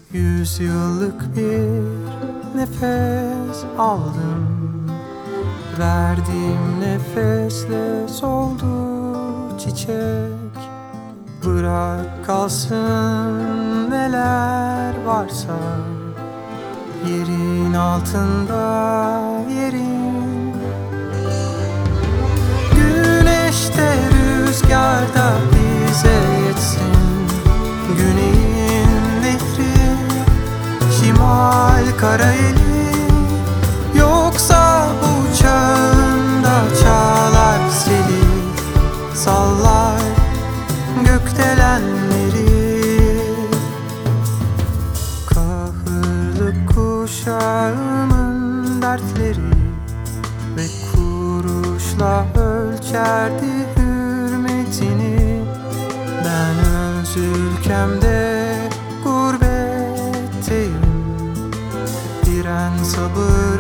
100 yıllık bir nefes aldım. Verdiğim nefesle soldu çiçek. Bırak kalsın neler varsa, yerin altında yerin. Güneşte rüzgarda bize yetsin güneyin nehri, şimal Karayeli. Yoksa bu çağında çağlar seli, sallar gökdelenleri. Kahırlı kuşağımın dertleri ve kuruşla ölçerdi hürmetini. Ben öz ülkemde gurbetteyim, diren sabır